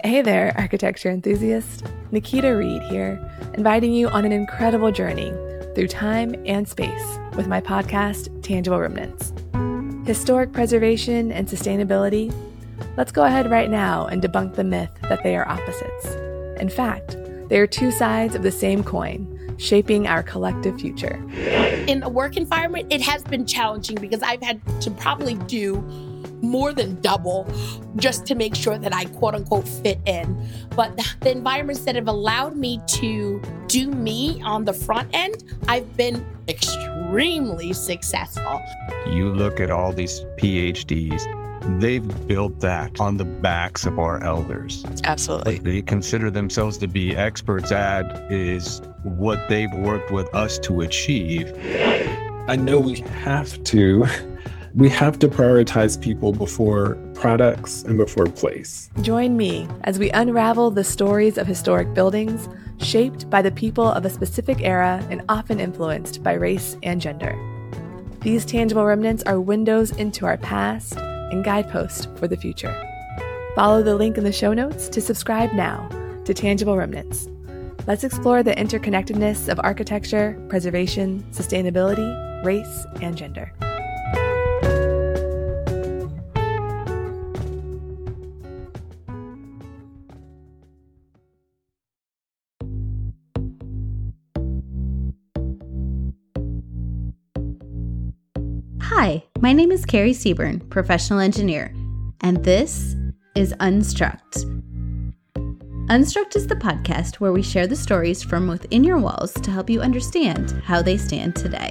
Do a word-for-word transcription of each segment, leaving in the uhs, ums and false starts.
Hey there, architecture enthusiast. Nikita Reed here, inviting you on an incredible journey through time and space with my podcast, Tangible Remnants. Historic preservation and sustainability? Let's go ahead right now and debunk the myth that they are opposites. In fact, they are two sides of the same coin, shaping our collective future. In a work environment, it has been challenging because I've had to probably do more than double just to make sure that I quote unquote fit in. But the environments that have allowed me to do me on the front end, I've been extremely successful. You look at all these P H Ds, they've built that on the backs of our elders. Absolutely. They consider themselves to be experts at is what they've worked with us to achieve. I know we have to We have to prioritize people before products and before place. Join me as we unravel the stories of historic buildings shaped by the people of a specific era and often influenced by race and gender. These tangible remnants are windows into our past and guideposts for the future. Follow the link in the show notes to subscribe now to Tangible Remnants. Let's explore the interconnectedness of architecture, preservation, sustainability, race, and gender. Hi, my name is Carrie Seaburn, professional engineer, and this is Unstruct. Unstruct is the podcast where we share the stories from within your walls to help you understand how they stand today.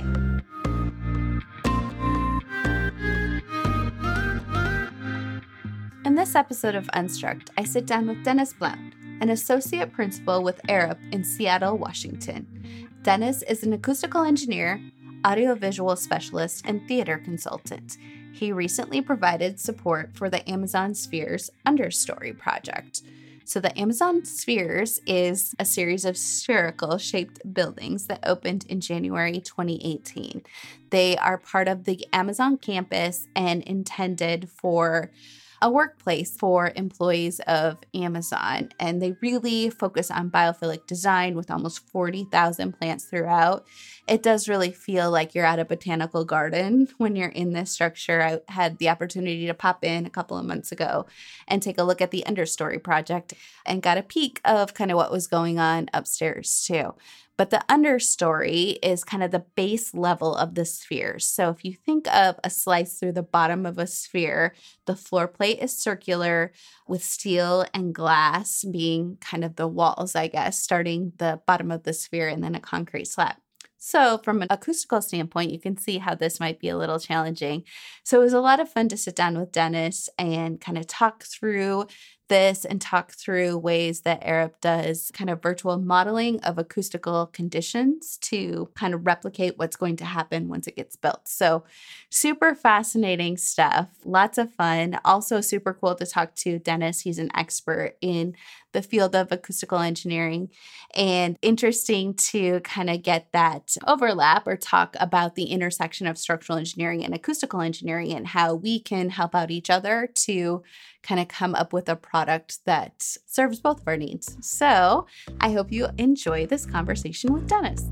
In this episode of Unstruct, I sit down with Dennis Blount, an associate principal with Arup in Seattle, Washington. Dennis is an acoustical engineer, audiovisual specialist, and theater consultant. He recently provided support for the Amazon Spheres Understory project. So the Amazon Spheres is a series of spherical shaped buildings that opened in January twenty eighteen. They are part of the Amazon campus and intended for a workplace for employees of Amazon. And they really focus on biophilic design with almost forty thousand plants throughout. It does really feel like you're at a botanical garden when you're in this structure. I had the opportunity to pop in a couple of months ago and take a look at the Understory project and got a peek of kind of what was going on upstairs too. But the understory is kind of the base level of the spheres. So if you think of a slice through the bottom of a sphere, the floor plate is circular with steel and glass being kind of the walls, I guess, starting the bottom of the sphere and then a concrete slab. So from an acoustical standpoint, you can see how this might be a little challenging. So it was a lot of fun to sit down with Dennis and kind of talk through this and talk through ways that Arup does kind of virtual modeling of acoustical conditions to kind of replicate what's going to happen once it gets built. So super fascinating stuff, lots of fun. Also super cool to talk to Dennis. He's an expert in the field of acoustical engineering, and interesting to kind of get that overlap or talk about the intersection of structural engineering and acoustical engineering and how we can help out each other to kind of come up with a product that serves both of our needs. So I hope you enjoy this conversation with Dennis.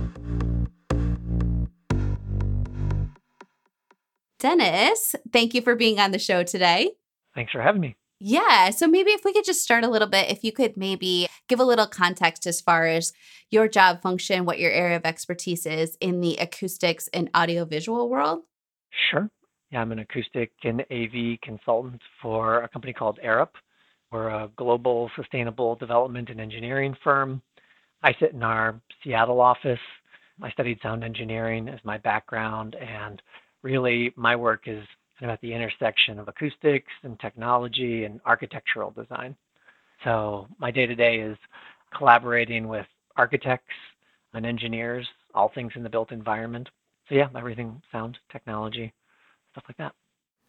Dennis, thank you for being on the show today. Thanks for having me. Yeah. So maybe if we could just start a little bit, if you could maybe give a little context as far as your job function, what your area of expertise is in the acoustics and audiovisual world. Sure. Yeah, I'm an acoustic and A V consultant for a company called Arup. We're a global sustainable development and engineering firm. I sit in our Seattle office. I studied sound engineering as my background, and really my work is kind of at the intersection of acoustics and technology and architectural design. So my day-to-day is collaborating with architects and engineers, all things in the built environment. So yeah, everything sound, technology, stuff like that.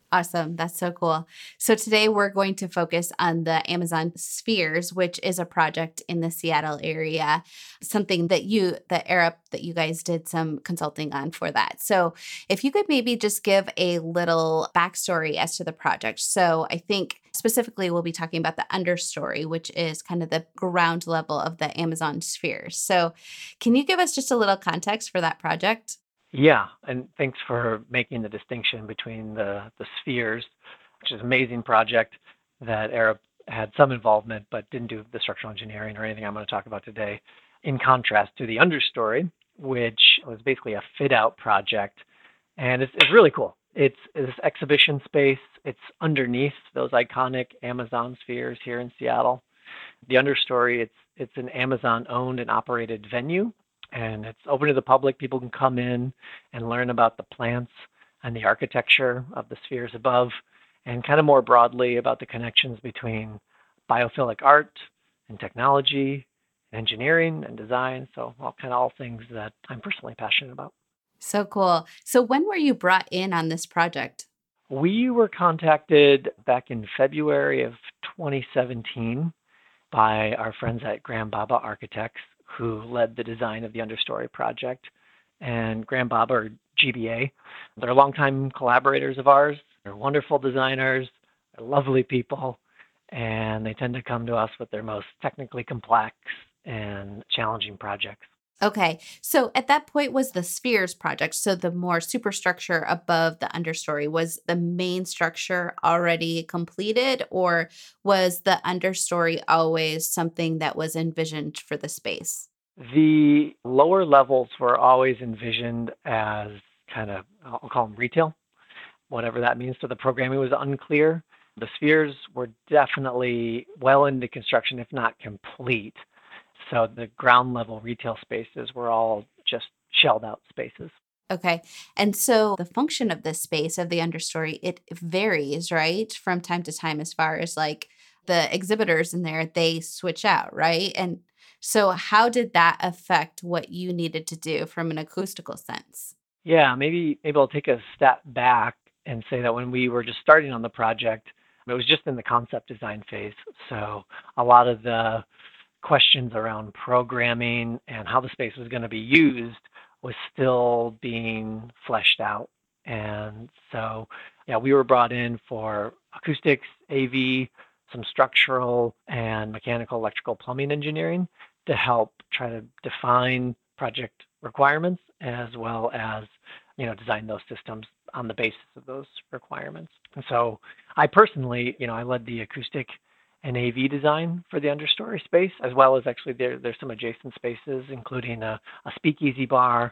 Awesome. That's so cool. So today we're going to focus on the Amazon Spheres, which is a project in the Seattle area, something that you, the Arup, that you guys did some consulting on for that. So if you could maybe just give a little backstory as to the project. So I think specifically we'll be talking about the understory, which is kind of the ground level of the Amazon Spheres. So can you give us just a little context for that project? Yeah, and thanks for making the distinction between the, the spheres, which is an amazing project that Arup had some involvement but didn't do the structural engineering or anything I'm going to talk about today, in contrast to the understory, which was basically a fit-out project. And it's, it's really cool. It's, it's this exhibition space. It's underneath those iconic Amazon spheres here in Seattle. The understory, it's, it's an Amazon-owned and operated venue. And it's open to the public. People can come in and learn about the plants and the architecture of the spheres above, and kind of more broadly about the connections between biophilic art and technology, and engineering and design. So all kind of all things that I'm personally passionate about. So cool. So when were you brought in on this project? We were contacted back in February of twenty seventeen by our friends at Graham Baba Architects, who led the design of the understory project. And Graham Baba, or G B A, they're longtime collaborators of ours. They're wonderful designers, they're lovely people, and they tend to come to us with their most technically complex and challenging projects. Okay. So at that point was the spheres project. So the more superstructure above the understory, was the main structure already completed, or was the understory always something that was envisioned for the space? The lower levels were always envisioned as kind of, I'll call them retail. Whatever that means to the programming was unclear. The spheres were definitely well into construction, if not complete. So the ground level retail spaces were all just shelled out spaces. Okay. And so the function of this space, of the understory, it varies, right? From time to time, as far as like the exhibitors in there, they switch out, right? And so how did that affect what you needed to do from an acoustical sense? Yeah, maybe maybe I'll take a step back and say that when we were just starting on the project, it was just in the concept design phase. So a lot of the questions around programming and how the space was going to be used was still being fleshed out. And so, yeah, we were brought in for acoustics, A V, some structural and mechanical, electrical, plumbing engineering to help try to define project requirements, as well as, you know, design those systems on the basis of those requirements. And so I personally, you know, I led the acoustic and A V design for the understory space, as well as actually there, there's some adjacent spaces, including a, a speakeasy bar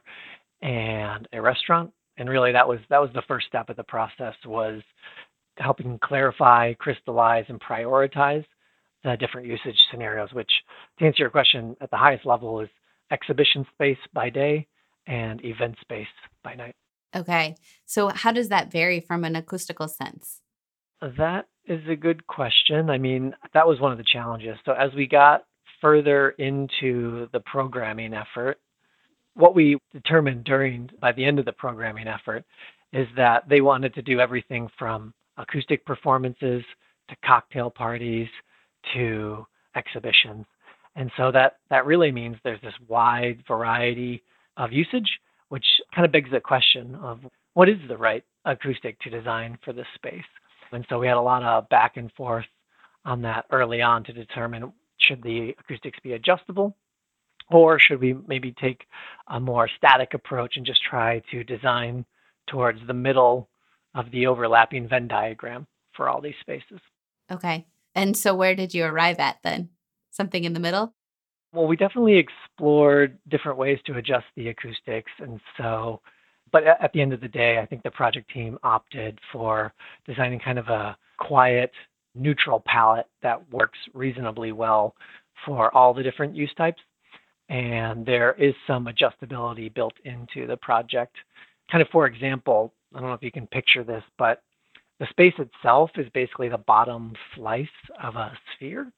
and a restaurant. And really that was that was the first step of the process, was helping clarify, crystallize, and prioritize the different usage scenarios, which, to answer your question, at the highest level is exhibition space by day and event space by night. Okay. So how does that vary from an acoustical sense? That is a good question. I mean, that was one of the challenges. So as we got further into the programming effort, what we determined during, by the end of the programming effort, is that they wanted to do everything from acoustic performances to cocktail parties to exhibitions. And so that, that really means there's this wide variety of usage, which kind of begs the question of what is the right acoustic to design for this space? And so we had a lot of back and forth on that early on to determine, should the acoustics be adjustable, or should we maybe take a more static approach and just try to design towards the middle of the overlapping Venn diagram for all these spaces. Okay. And so where did you arrive at then? Something in the middle? Well, we definitely explored different ways to adjust the acoustics. And so, but at the end of the day, I think the project team opted for designing kind of a quiet, neutral palette that works reasonably well for all the different use types. And there is some adjustability built into the project. Kind of, for example, I don't know if you can picture this, but the space itself is basically the bottom slice of a sphere.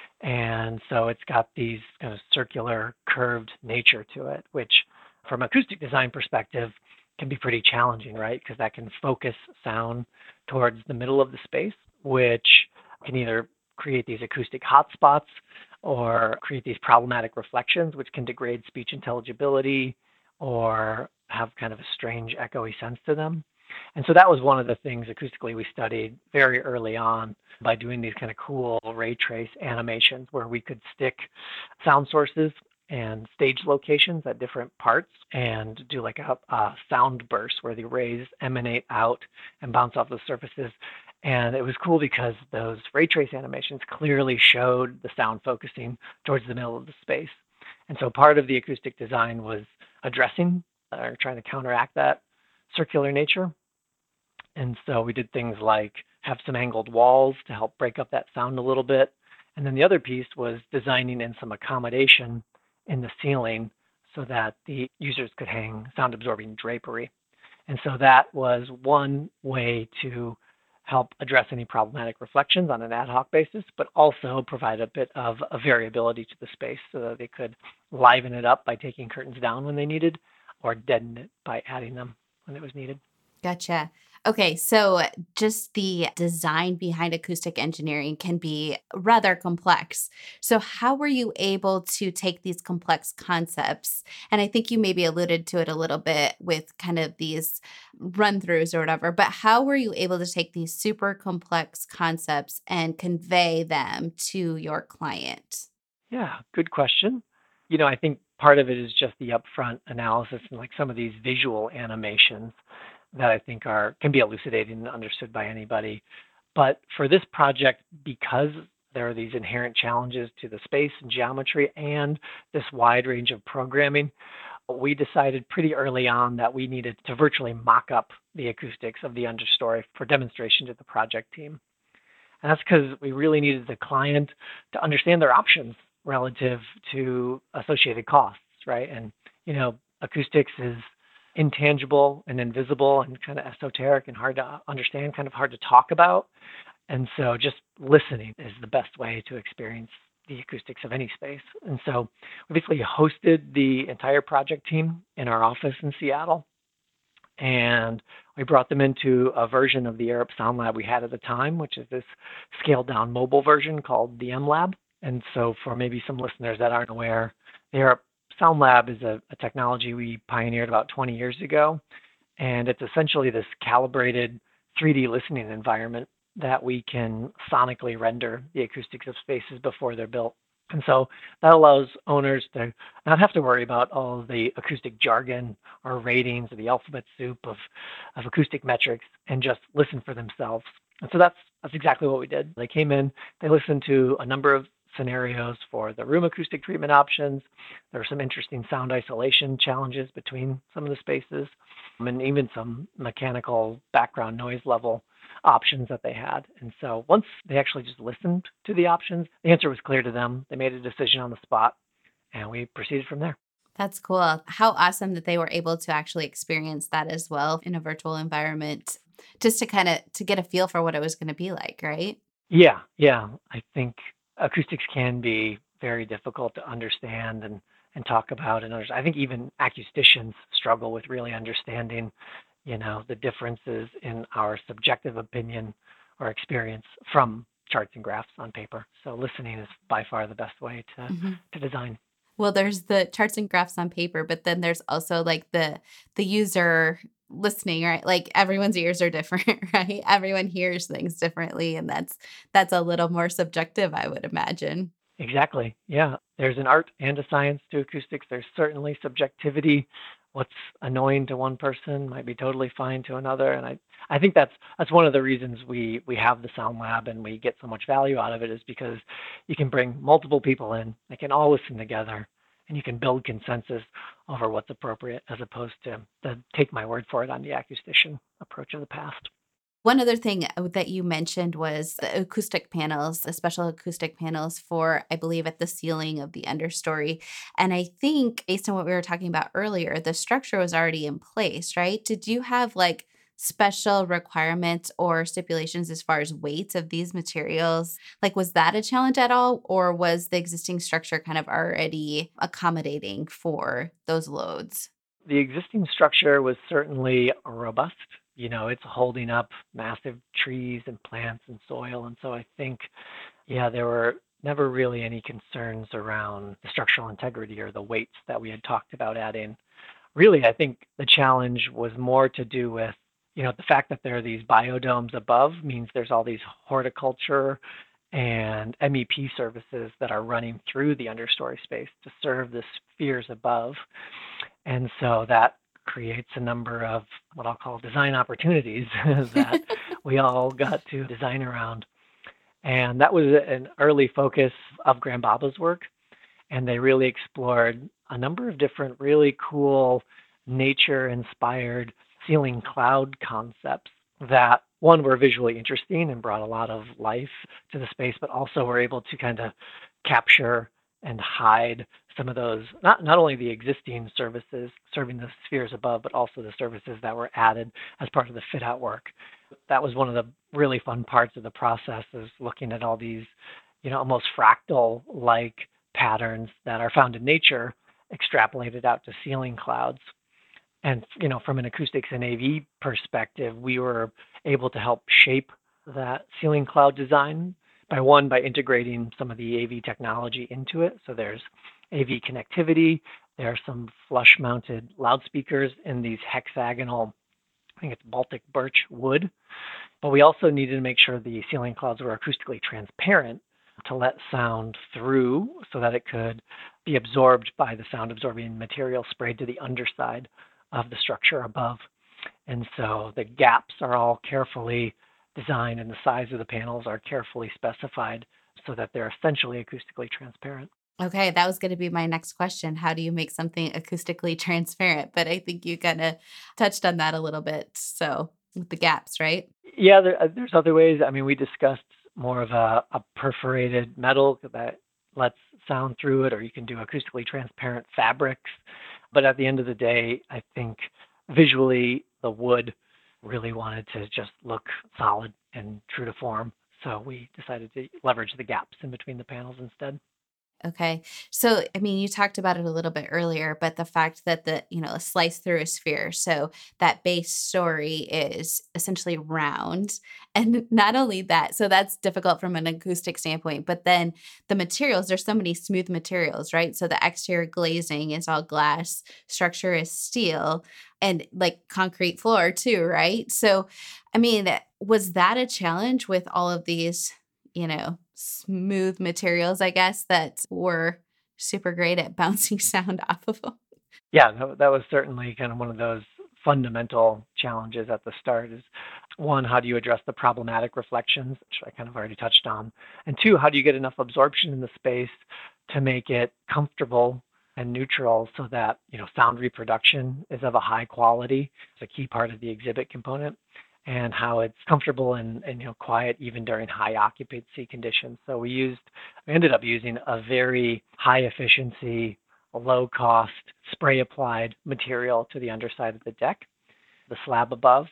And so it's got these kind of circular, curved nature to it, which from acoustic design perspective can be pretty challenging, right? Because that can focus sound towards the middle of the space, which can either create these acoustic hotspots or create these problematic reflections, which can degrade speech intelligibility or have kind of a strange echoey sense to them. And so that was one of the things acoustically we studied very early on by doing these kind of cool ray trace animations where we could stick sound sources and stage locations at different parts and do like a, a sound burst where the rays emanate out and bounce off the surfaces. And it was cool because those ray trace animations clearly showed the sound focusing towards the middle of the space. And so part of the acoustic design was addressing or trying to counteract that circular nature. And so we did things like have some angled walls to help break up that sound a little bit. And then the other piece was designing in some accommodation in the ceiling so that the users could hang sound absorbing drapery. And so that was one way to help address any problematic reflections on an ad hoc basis, but also provide a bit of a variability to the space so that they could liven it up by taking curtains down when they needed or deaden it by adding them when it was needed. Gotcha. Okay, so just the design behind acoustic engineering can be rather complex. So how were you able to take these complex concepts? And I think you maybe alluded to it a little bit with kind of these run-throughs or whatever, but how were you able to take these super complex concepts and convey them to your client? Yeah, good question. You know, I think part of it is just the upfront analysis and like some of these visual animations that I think are can be elucidated and understood by anybody. But for this project, because there are these inherent challenges to the space and geometry and this wide range of programming, we decided pretty early on that we needed to virtually mock up the acoustics of the understory for demonstration to the project team. And that's because we really needed the client to understand their options relative to associated costs, right? And, you know, acoustics is intangible and invisible and kind of esoteric and hard to understand, kind of hard to talk about. And so just listening is the best way to experience the acoustics of any space. And so we basically hosted the entire project team in our office in Seattle. And we brought them into a version of the Arup Sound Lab we had at the time, which is this scaled down mobile version called the M Lab. And so for maybe some listeners that aren't aware, the Arup Sound Lab is a, a technology we pioneered about twenty years ago, and it's essentially this calibrated three D listening environment that we can sonically render the acoustics of spaces before they're built. And so that allows owners to not have to worry about all of the acoustic jargon or ratings or the alphabet soup of, of acoustic metrics and just listen for themselves. And so that's that's exactly what we did. They came in, they listened to a number of scenarios for the room acoustic treatment options. There were some interesting sound isolation challenges between some of the spaces, and even some mechanical background noise level options that they had. And so once they actually just listened to the options, the answer was clear to them. They made a decision on the spot, and we proceeded from there. That's cool. How awesome that they were able to actually experience that as well in a virtual environment, just to kind of to get a feel for what it was going to be like, right? Yeah, yeah. I think acoustics can be very difficult to understand and, and talk about. And others. I think even acousticians struggle with really understanding, you know, the differences in our subjective opinion or experience from charts and graphs on paper. So listening is by far the best way to, mm-hmm. to design. Well, there's the charts and graphs on paper, but then there's also like the the user listening, right? Like everyone's ears are different, right? Everyone hears things differently, and that's that's a little more subjective, I would imagine. Exactly. Yeah. There's an art and a science to acoustics. There's certainly subjectivity. What's annoying to one person might be totally fine to another. And I, I think that's that's one of the reasons we, we have the Sound Lab and we get so much value out of it, is because you can bring multiple people in. They can all listen together, and you can build consensus over what's appropriate, as opposed to the take my word for it on the acoustician approach of the past. One other thing that you mentioned was the acoustic panels, the special acoustic panels for, I believe, at the ceiling of the understory. And I think based on what we were talking about earlier, the structure was already in place, right? Did you have like special requirements or stipulations as far as weights of these materials? Like, was that a challenge at all? Or was the existing structure kind of already accommodating for those loads? The existing structure was certainly robust. You know, it's holding up massive trees and plants and soil. And so I think, yeah, there were never really any concerns around the structural integrity or the weights that we had talked about adding. Really, I think the challenge was more to do with, you know, the fact that there are these biodomes above means there's all these horticulture and M E P services that are running through the understory space to serve the spheres above. And so that creates a number of what I'll call design opportunities that we all got to design around. And that was an early focus of Graham Baba's work. And they really explored a number of different really cool nature-inspired ceiling cloud concepts that, one, were visually interesting and brought a lot of life to the space, but also were able to kind of capture and hide some of those, not, not only the existing services serving the spheres above, but also the services that were added as part of the fit out work. That was one of the really fun parts of the process, is looking at all these, you know, almost fractal-like patterns that are found in nature, extrapolated out to ceiling clouds. And, you know, from an acoustics and A V perspective, we were able to help shape that ceiling cloud design by, one, by integrating some of the A V technology into it. So there's A V connectivity, there are some flush mounted loudspeakers in these hexagonal, I think it's Baltic birch wood. But we also needed to make sure the ceiling clouds were acoustically transparent to let sound through so that it could be absorbed by the sound absorbing material sprayed to the underside of the structure above. And so the gaps are all carefully designed and the size of the panels are carefully specified so that they're essentially acoustically transparent. Okay, that was going to be my next question. How do you make something acoustically transparent? But I think you kind of touched on that a little bit. So with the gaps, right? Yeah, there, there's other ways. I mean, we discussed more of a, a perforated metal that lets sound through it, or you can do acoustically transparent fabrics. But at the end of the day, I think visually the wood really wanted to just look solid and true to form. So we decided to leverage the gaps in between the panels instead. Okay. So, I mean, you talked about it a little bit earlier, but the fact that the, you know, a slice through a sphere. So that base story is essentially round. And not only that, so that's difficult from an acoustic standpoint, but then the materials, there's so many smooth materials, right? So the exterior glazing is all glass, structure is steel, and like concrete floor too, right? So, I mean, was that a challenge with all of these, you know, smooth materials, I guess, that were super great at bouncing sound off of them? Yeah, no, that was certainly kind of one of those fundamental challenges at the start is, one, how do you address the problematic reflections, which I kind of already touched on, and two, how do you get enough absorption in the space to make it comfortable and neutral so that, you know, sound reproduction is of a high quality. It's a key part of the exhibit component, and how it's comfortable and, and you know, quiet even during high occupancy conditions. So we used, we ended up using a very high efficiency, low cost spray applied material to the underside of the deck, the slab above,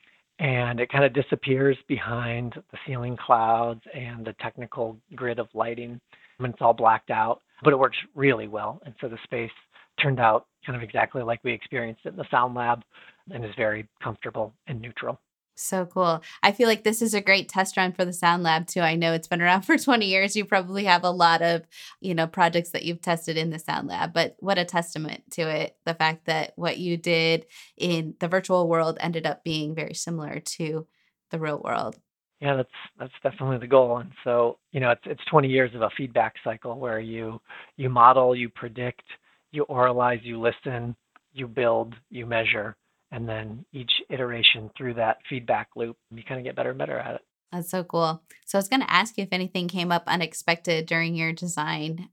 and it kind of disappears behind the ceiling clouds and the technical grid of lighting when it's all blacked out, but it works really well. And so the space turned out kind of exactly like we experienced it in the Sound Lab and is very comfortable and neutral. So cool. I feel like this is a great test run for the Sound Lab too. I know it's been around for twenty years. You probably have a lot of, you know, projects that you've tested in the Sound Lab, but what a testament to it. The fact that what you did in the virtual world ended up being very similar to the real world. Yeah, that's that's definitely the goal. And so, you know, it's it's twenty years of a feedback cycle where you you model, you predict, you oralize, you listen, you build, you measure. And then each iteration through that feedback loop, you kind of get better and better at it. That's so cool. So I was going to ask you if anything came up unexpected during your design,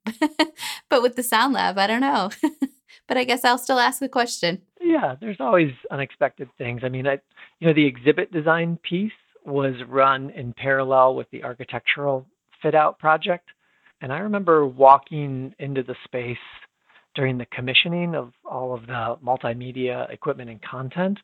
but with the Sound Lab, I don't know. But I guess I'll still ask the question. Yeah, there's always unexpected things. I mean, I, you know, the exhibit design piece was run in parallel with the architectural fit out project. And I remember walking into the space during the commissioning of all of the multimedia equipment and content.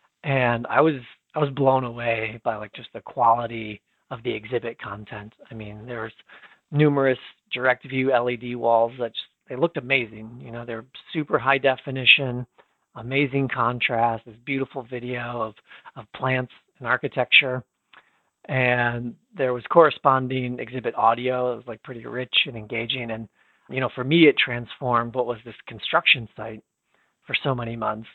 And I was I was blown away by like just the quality of the exhibit content. I mean, there's numerous direct view L E D walls that just, they looked amazing. You know, they're super high definition, amazing contrast, this beautiful video of, of plants and architecture. And there was corresponding exhibit audio. It was like pretty rich and engaging. And, you know, for me, it transformed what was this construction site for so many months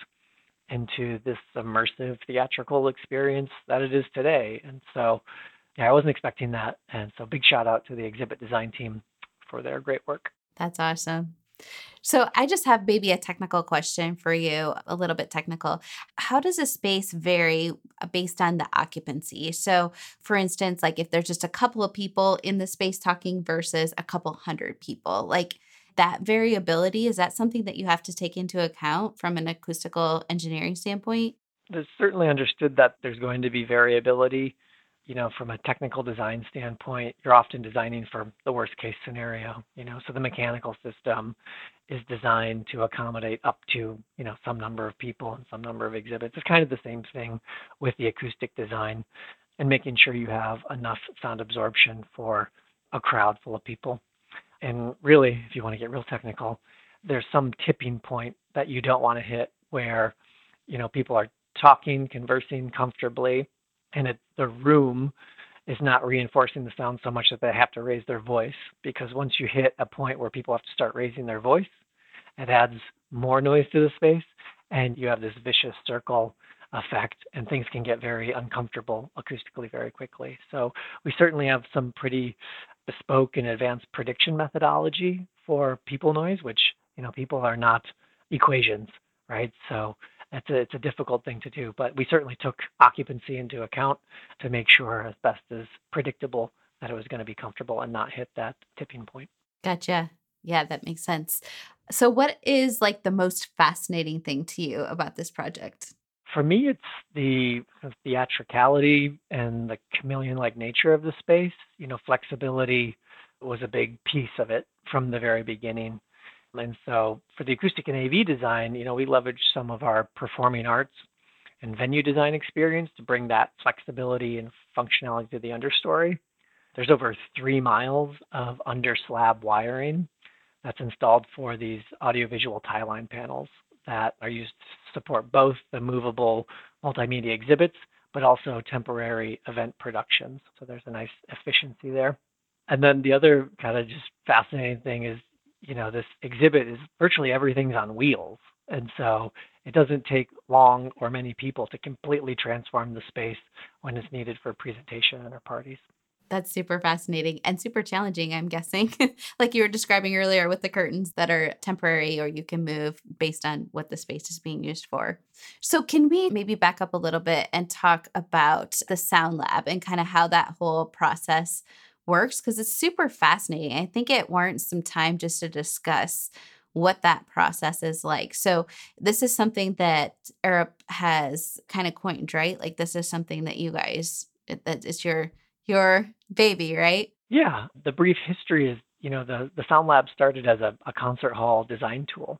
into this immersive theatrical experience that it is today. And so, yeah, I wasn't expecting that. And so big shout out to the exhibit design team for their great work. That's awesome. So I just have maybe a technical question for you, a little bit technical. How does a space vary based on the occupancy? So for instance, like if there's just a couple of people in the space talking versus a couple hundred people, like that variability, is that something that you have to take into account from an acoustical engineering standpoint? It's certainly understood that there's going to be variability. You know, from a technical design standpoint, you're often designing for the worst case scenario, you know, so the mechanical system is designed to accommodate up to, you know, some number of people and some number of exhibits. It's kind of the same thing with the acoustic design and making sure you have enough sound absorption for a crowd full of people. And really, if you want to get real technical, there's some tipping point that you don't want to hit where, you know, people are talking, conversing comfortably, and it, the room is not reinforcing the sound so much that they have to raise their voice. Because once you hit a point where people have to start raising their voice, it adds more noise to the space, and you have this vicious circle effect, and things can get very uncomfortable acoustically very quickly. So we certainly have some pretty bespoke and advanced prediction methodology for people noise, which, you know, people are not equations, right? So it's a, it's a difficult thing to do, but we certainly took occupancy into account to make sure as best as predictable that it was going to be comfortable and not hit that tipping point. Gotcha. Yeah, that makes sense. So what is like the most fascinating thing to you about this project? For me, it's the theatricality and the chameleon-like nature of the space. You know, flexibility was a big piece of it from the very beginning. And so for the acoustic and A V design, you know, we leveraged some of our performing arts and venue design experience to bring that flexibility and functionality to the understory. There's over three miles of under slab wiring that's installed for these audiovisual tie line panels that are used to support both the movable multimedia exhibits, but also temporary event productions. So there's a nice efficiency there. And then the other kind of just fascinating thing is, you know, this exhibit is virtually everything's on wheels. And so it doesn't take long or many people to completely transform the space when it's needed for presentation or parties. That's super fascinating and super challenging, I'm guessing. Like you were describing earlier with the curtains that are temporary or you can move based on what the space is being used for. So can we maybe back up a little bit and talk about the Sound Lab and kind of how that whole process works? Because it's super fascinating. I think it warrants some time just to discuss what that process is like. So this is something that Arup has kind of coined, right? Like this is something that you guys, that is your your baby, right? Yeah. The brief history is, you know, the, the Sound Lab started as a, a concert hall design tool.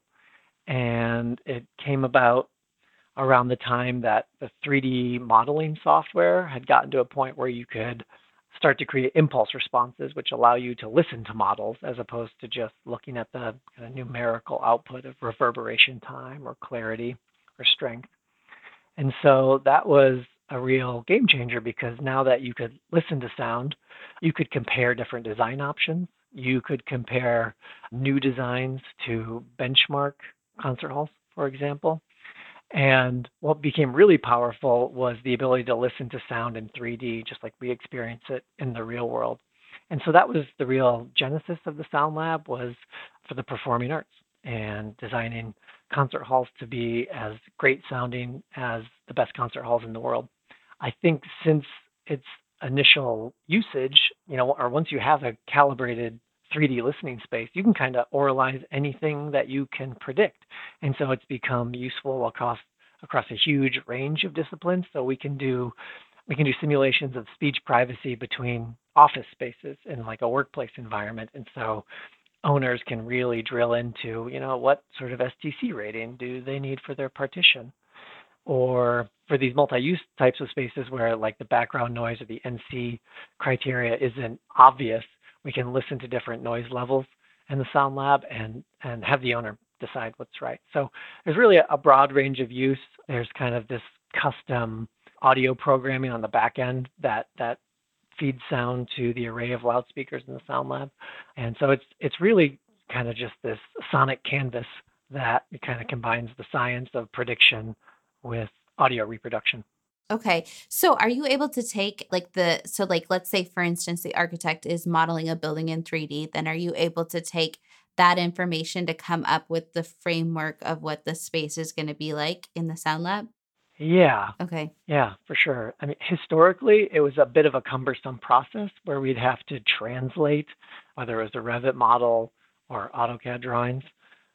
And it came about around the time that the three D modeling software had gotten to a point where you could start to create impulse responses, which allow you to listen to models as opposed to just looking at the kind of numerical output of reverberation time or clarity or strength. And so that was a real game changer because now that you could listen to sound, you could compare different design options. You could compare new designs to benchmark concert halls, for example. And what became really powerful was the ability to listen to sound in three D, just like we experience it in the real world. And so that was the real genesis of the Sound Lab, was for the performing arts and designing concert halls to be as great sounding as the best concert halls in the world. I think since its initial usage, you know, or once you have a calibrated three D listening space, you can kind of oralize anything that you can predict. And so it's become useful across across a huge range of disciplines. So we can do we can do simulations of speech privacy between office spaces in like a workplace environment. And so owners can really drill into, you know, what sort of S T C rating do they need for their partition? Or for these multi-use types of spaces where like the background noise or the N C criteria isn't obvious, we can listen to different noise levels in the Sound Lab and, and have the owner decide what's right. So there's really a, a broad range of use. There's kind of this custom audio programming on the back end that that feeds sound to the array of loudspeakers in the Sound Lab. And so it's it's really kind of just this sonic canvas that kind of combines the science of prediction with audio reproduction. Okay. So are you able to take like the, so like, let's say, for instance, the architect is modeling a building in three D, then are you able to take that information to come up with the framework of what the space is going to be like in the Sound Lab? Yeah, Okay. yeah, for sure. I mean, historically, it was a bit of a cumbersome process where we'd have to translate, whether it was a Revit model or AutoCAD drawings,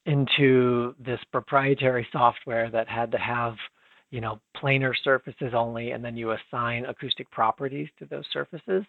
into this proprietary software that had to have, you know, planar surfaces only, and then you assign acoustic properties to those surfaces.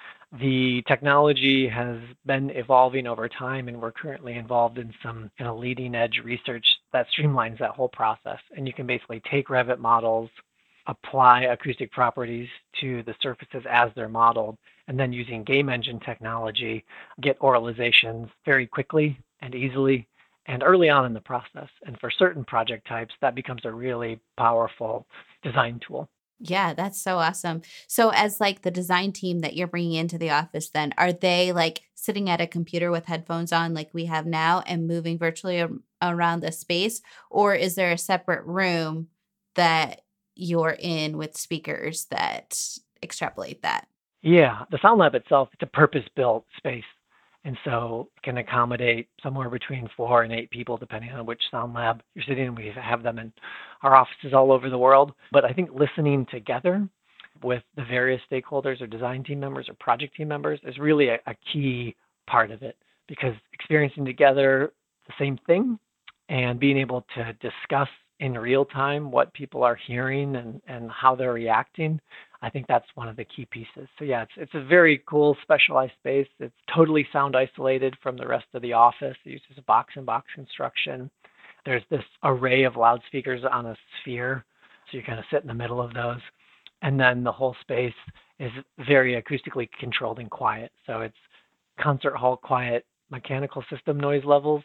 The technology has been evolving over time, and we're currently involved in some kind of leading edge research that streamlines that whole process. And you can basically take Revit models, apply acoustic properties to the surfaces as they're modeled, and then using game engine technology, get oralizations very quickly and easily and early on in the process. And for certain project types, that becomes a really powerful design tool. Yeah, that's so awesome. So as like the design team that you're bringing into the office, then are they like sitting at a computer with headphones on like we have now and moving virtually ar- around the space? Or is there a separate room that you're in with speakers that extrapolate that? Yeah, the Sound Lab itself, it's a purpose-built space. And so it can accommodate somewhere between four and eight people, depending on which Sound Lab you're sitting in. We have them in our offices all over the world. But I think listening together with the various stakeholders or design team members or project team members is really a, a key part of it, because experiencing together the same thing and being able to discuss in real time what people are hearing and, and how they're reacting, I think that's one of the key pieces. So yeah, it's it's a very cool specialized space. It's totally sound isolated from the rest of the office. It uses a box and box construction. There's this array of loudspeakers on a sphere, so you kind of sit in the middle of those. And then the whole space is very acoustically controlled and quiet. So it's concert hall quiet mechanical system noise levels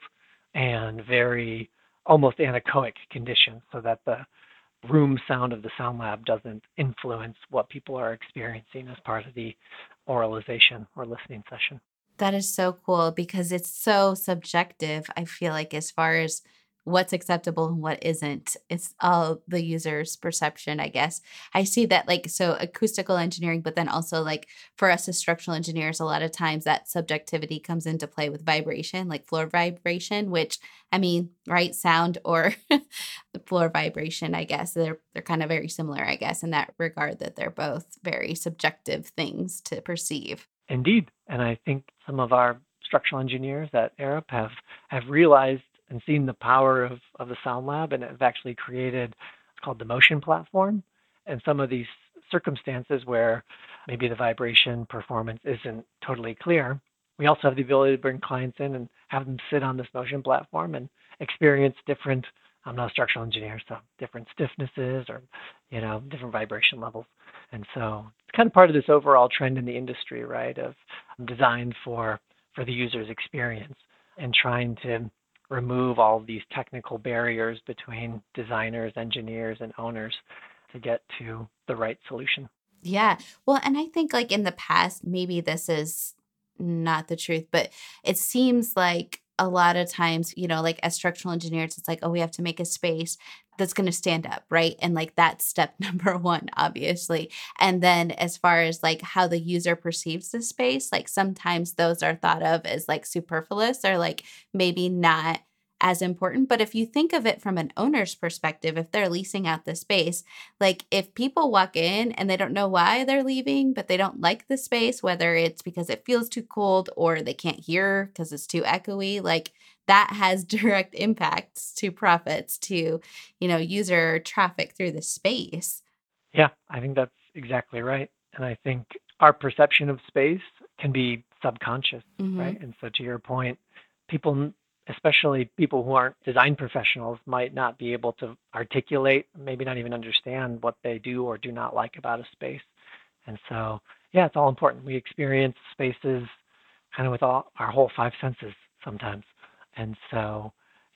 and very almost anechoic conditions, so that the room sound of the Sound Lab doesn't influence what people are experiencing as part of the oralization or listening session. That is so cool because it's so subjective, I feel like, as far as what's acceptable and what isn't. It's all the user's perception, I guess. I see that, like, so acoustical engineering, but then also like for us as structural engineers, a lot of times that subjectivity comes into play with vibration, like floor vibration, which I mean, right, sound or the floor vibration, I guess they're they're kind of very similar, I guess, in that regard, that they're both very subjective things to perceive. Indeed. And I think some of our structural engineers at Arup have, have realized and seen the power of, of the Sound Lab, and have actually created what's called the motion platform. And some of these circumstances where maybe the vibration performance isn't totally clear, we also have the ability to bring clients in and have them sit on this motion platform and experience different, I'm not a structural engineer, so different stiffnesses or, you know, different vibration levels. And so it's kind of part of this overall trend in the industry, right, of design for, for the user's experience, and trying to remove all of these technical barriers between designers, engineers, and owners to get to the right solution. Yeah. Well, and I think like in the past, maybe this is not the truth, but it seems like a lot of times, you know, like as structural engineers, it's like, oh, we have to make a space that's going to stand up, right? And like that's step number one, obviously. And then as far as like how the user perceives the space, like sometimes those are thought of as like superfluous or like maybe not as important. But if you think of it from an owner's perspective, if they're leasing out the space, like if people walk in and they don't know why they're leaving, but they don't like the space, whether it's because it feels too cold or they can't hear because it's too echoey, like that has direct impacts to profits, to, you know, user traffic through the space. Yeah, I think that's exactly right. And I think our perception of space can be subconscious, Mhm. right? And so to your point, people, especially people who aren't design professionals, might not be able to articulate, maybe not even understand what they do or do not like about a space. And so, yeah, it's all important. We experience spaces kind of with all our whole five senses sometimes. And so,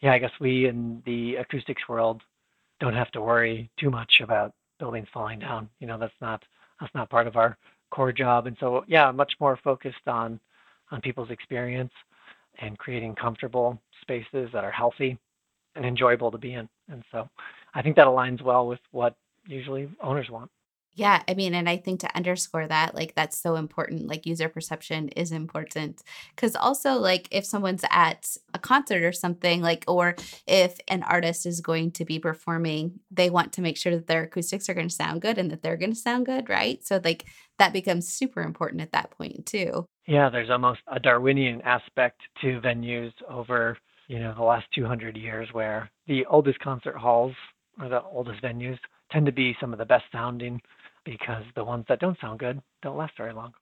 yeah, I guess we in the acoustics world don't have to worry too much about buildings falling down. You know, that's not that's not part of our core job. And so, yeah, much more focused on on people's experience and creating comfortable spaces that are healthy and enjoyable to be in. And so I think that aligns well with what usually owners want. Yeah, I mean, and I think to underscore that, like, that's so important. Like, user perception is important. Because also, like, if someone's at a concert or something, like, or if an artist is going to be performing, they want to make sure that their acoustics are going to sound good and that they're going to sound good, right? So, like, that becomes super important at that point, too. Yeah, there's almost a Darwinian aspect to venues over, you know, the last two hundred years, where the oldest concert halls or the oldest venues tend to be some of the best sounding, because the ones that don't sound good don't last very long.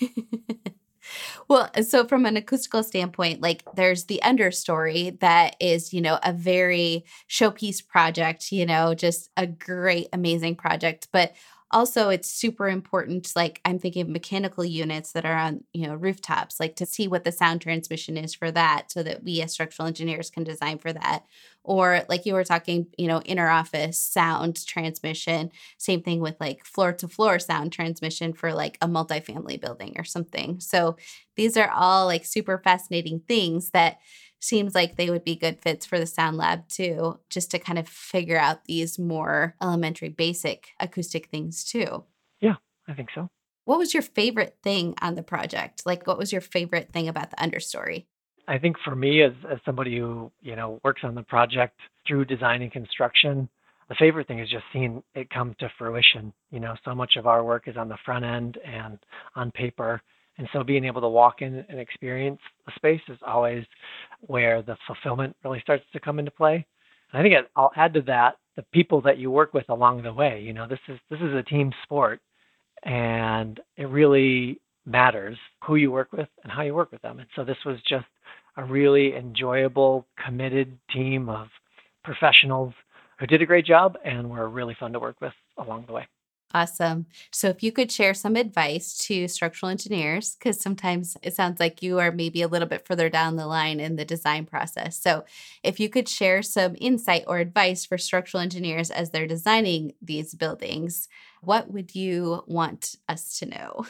Well, so from an acoustical standpoint, like, there's the understory that is, you know, a very showpiece project, you know, just a great, amazing project. But also, it's super important, like, I'm thinking of mechanical units that are on, you know, rooftops, like, to see what the sound transmission is for that, so that we as structural engineers can design for that. Or like you were talking, you know, inner office sound transmission, same thing with like floor to floor sound transmission for like a multifamily building or something. So these are all like super fascinating things that seems like they would be good fits for the Sound Lab too, just to kind of figure out these more elementary basic acoustic things too. Yeah, I think so. What was your favorite thing on the project? Like, what was your favorite thing about the understory? I think for me, as, as somebody who, you know, works on the project through design and construction, the favorite thing is just seeing it come to fruition. You know, so much of our work is on the front end and on paper. And so being able to walk in and experience a space is always where the fulfillment really starts to come into play. And I think I'll add to that the people that you work with along the way. You know, this is this is a team sport, and it really matters who you work with and how you work with them. And so this was just a really enjoyable, committed team of professionals who did a great job and were really fun to work with along the way. Awesome. So if you could share some advice to structural engineers, because sometimes it sounds like you are maybe a little bit further down the line in the design process. So if you could share some insight or advice for structural engineers as they're designing these buildings, what would you want us to know?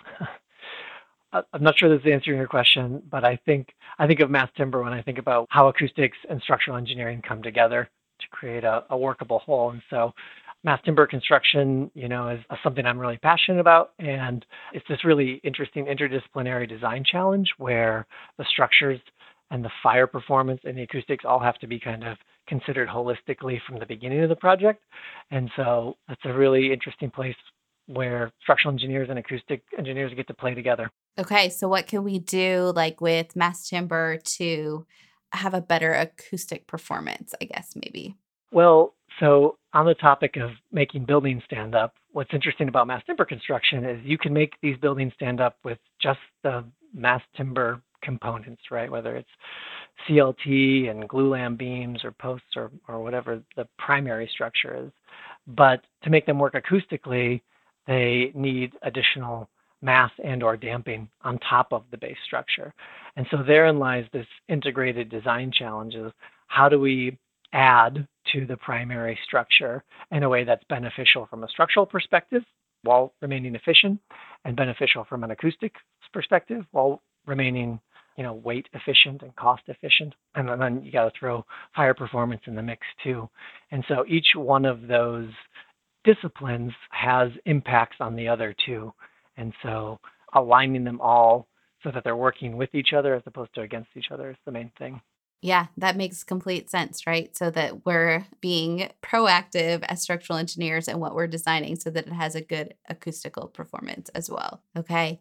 I'm not sure this is answering your question, but I think I think of mass timber when I think about how acoustics and structural engineering come together to create a, a workable whole. And so mass timber construction, you know, is something I'm really passionate about. And it's this really interesting interdisciplinary design challenge where the structures and the fire performance and the acoustics all have to be kind of considered holistically from the beginning of the project. And so that's a really interesting place where structural engineers and acoustic engineers get to play together. Okay, so what can we do like with mass timber to have a better acoustic performance, I guess, maybe? Well, so on the topic of making buildings stand up, what's interesting about mass timber construction is you can make these buildings stand up with just the mass timber components, right? Whether it's C L T and glulam beams or posts or, or whatever the primary structure is. But to make them work acoustically, they need additional mass and or damping on top of the base structure. And so therein lies this integrated design challenge of how do we add to the primary structure in a way that's beneficial from a structural perspective while remaining efficient, and beneficial from an acoustic perspective while remaining, you know, weight efficient and cost efficient. And then you got to throw fire performance in the mix too. And so each one of those disciplines has impacts on the other two. And so aligning them all so that they're working with each other as opposed to against each other is the main thing. Yeah, that makes complete sense, right? So that we're being proactive as structural engineers in what we're designing so that it has a good acoustical performance as well. Okay.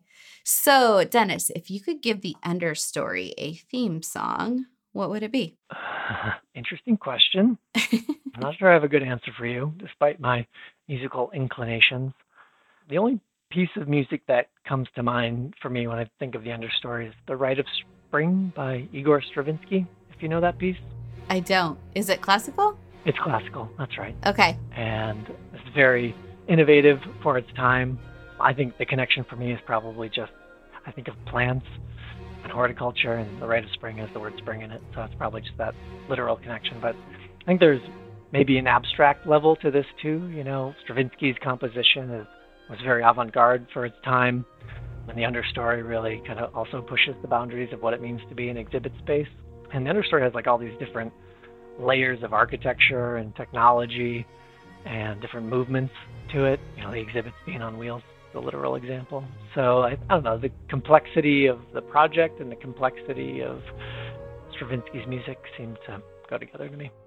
So, Dennis, if you could give the understory a theme song, what would it be? Uh, interesting question. I'm not sure I have a good answer for you, despite my musical inclinations. The only piece of music that comes to mind for me when I think of the understory is The Rite of Spring by Igor Stravinsky. If you know that piece? I don't. Is it classical? It's classical, that's right. Okay. And it's very innovative for its time. I think the connection for me is probably just, I think of plants and horticulture, and the rite of spring has the word spring in it, so it's probably just that literal connection. But I think there's maybe an abstract level to this too. You know, Stravinsky's composition is, was very avant-garde for its time, and the understory really kind of also pushes the boundaries of what it means to be an exhibit space. And the understory has like all these different layers of architecture and technology and different movements to it. You know, the exhibits being on wheels, the literal example. So I, I don't know, the complexity of the project and the complexity of Stravinsky's music seem to go together to me.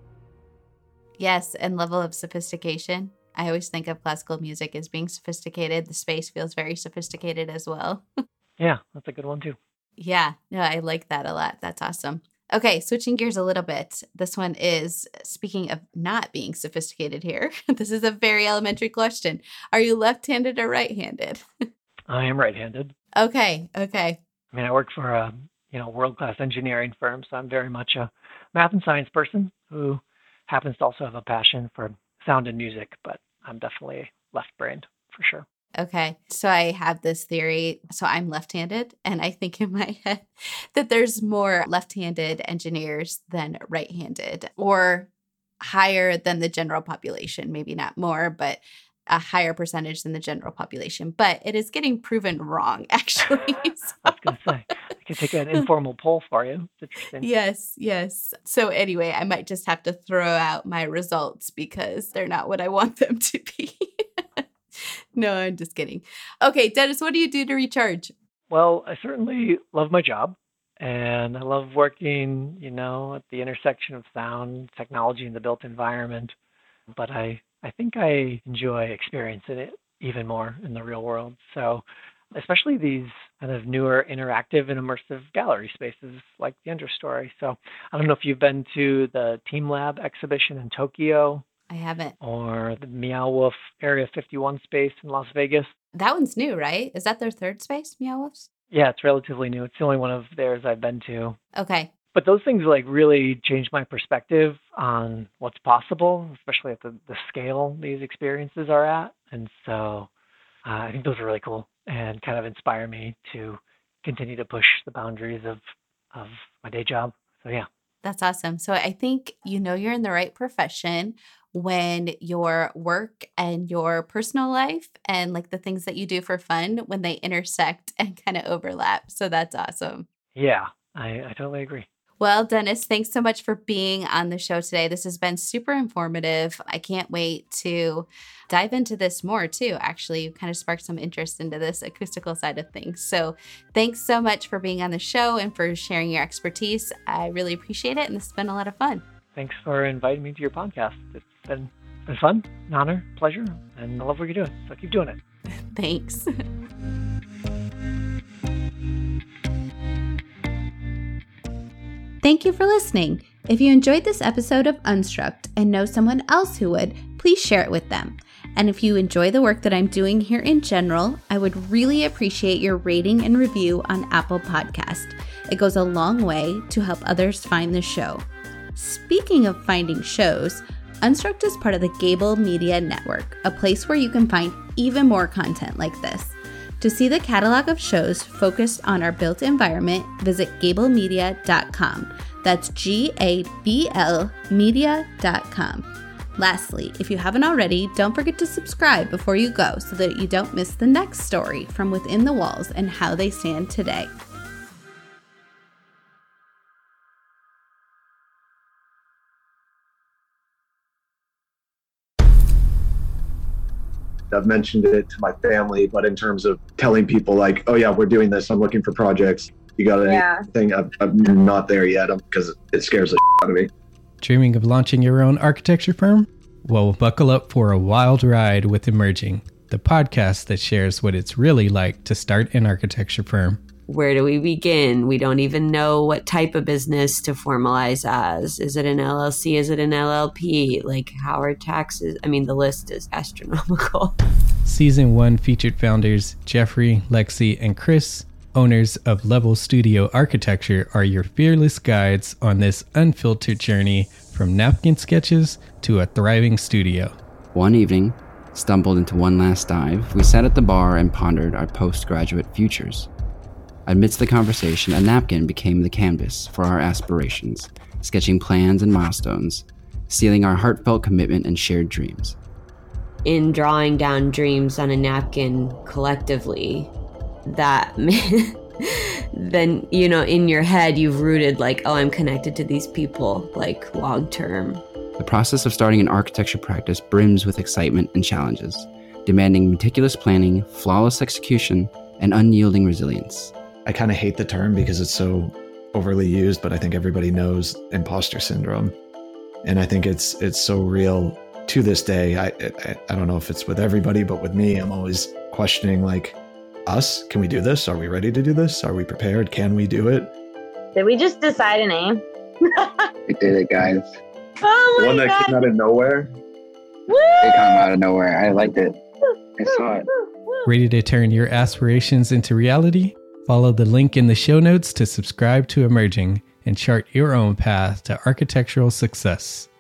Yes, and level of sophistication. I always think of classical music as being sophisticated. The space feels very sophisticated as well. Yeah, that's a good one too. Yeah, no, I like that a lot. That's awesome. Okay, switching gears a little bit. This one is, speaking of not being sophisticated here, this is a very elementary question. Are you left-handed or right-handed? I am right-handed. Okay, okay. I mean, I work for a you know world-class engineering firm, so I'm very much a math and science person who happens to also have a passion for sound and music, but I'm definitely left-brained for sure. Okay. So I have this theory. So I'm left-handed, and I think in my head that there's more left-handed engineers than right-handed, or higher than the general population. Maybe not more, but a higher percentage than the general population. But it is getting proven wrong, actually. So. I was going to say, I could take an informal poll for you. It's interesting. Yes, yes. So anyway, I might just have to throw out my results because they're not what I want them to be. No, I'm just kidding. Okay, Dennis, what do you do to recharge? Well, I certainly love my job, and I love working, you know, at the intersection of sound, technology, and the built environment. But I, I think I enjoy experiencing it even more in the real world. So especially these kind of newer interactive and immersive gallery spaces like the Understory. So I don't know if you've been to the Team Lab exhibition in Tokyo. I haven't. Or the Meow Wolf Area fifty-one space in Las Vegas. That one's new, right? Is that their third space, Meow Wolves? Yeah, it's relatively new. It's the only one of theirs I've been to. Okay. But those things like really changed my perspective on what's possible, especially at the, the scale these experiences are at. And so uh, I think those are really cool and kind of inspire me to continue to push the boundaries of, of my day job. So yeah. That's awesome. So I think you know you're in the right profession when your work and your personal life and like the things that you do for fun, when they intersect and kind of overlap. So that's awesome. Yeah, I, I totally agree. Well, Dennis, thanks so much for being on the show today. This has been super informative. I can't wait to dive into this more too. Actually, you kind of sparked some interest into this acoustical side of things. So thanks so much for being on the show and for sharing your expertise. I really appreciate it. And this has been a lot of fun. Thanks for inviting me to your podcast. It's been, been fun, an honor, pleasure, and I love what you're doing. So keep doing it. Thanks. Thank you for listening. If you enjoyed this episode of Unstruct and know someone else who would, please share it with them. And if you enjoy the work that I'm doing here in general, I would really appreciate your rating and review on Apple Podcast. It goes a long way to help others find the show. Speaking of finding shows, Unstruct is part of the Gable Media Network, a place where you can find even more content like this. To see the catalog of shows focused on our built environment, visit gable media dot com. That's G A B L media dot com. Lastly, if you haven't already, don't forget to subscribe before you go so that you don't miss the next story from within the walls and how they stand today. I've mentioned it to my family, but in terms of telling people like, oh yeah, we're doing this, I'm looking for projects, you got yeah. anything? I'm, I'm not there yet because it scares the shit out of me. Dreaming of launching your own architecture firm? Well, buckle up for a wild ride with Emerging, the podcast that shares what it's really like to start an architecture firm. Where do we begin? We don't even know what type of business to formalize as. Is it an L L C? Is it an L L P? Like, how are taxes? I mean, the list is astronomical. Season one featured founders Jeffrey, Lexi, and Chris, owners of Level Studio Architecture, are your fearless guides on this unfiltered journey from napkin sketches to a thriving studio. One evening, stumbled into one last dive, we sat at the bar and pondered our postgraduate futures. Amidst the conversation, a napkin became the canvas for our aspirations, sketching plans and milestones, sealing our heartfelt commitment and shared dreams. In drawing down dreams on a napkin collectively, that then, you know, in your head, you've rooted like, oh, I'm connected to these people, like long term. The process of starting an architecture practice brims with excitement and challenges, demanding meticulous planning, flawless execution, and unyielding resilience. I kind of hate the term because it's so overly used, but I think everybody knows imposter syndrome. And I think it's it's so real to this day. I, I I don't know if it's with everybody, but with me, I'm always questioning, like, us? Can we do this? Are we ready to do this? Are we prepared? Can we do it? Did we just decide a name? We did it, guys. Oh my The one that God. came out of nowhere? Woo! It came out of nowhere. I liked it. I saw it. Ready to turn your aspirations into reality? Follow the link in the show notes to subscribe to Emerging and chart your own path to architectural success.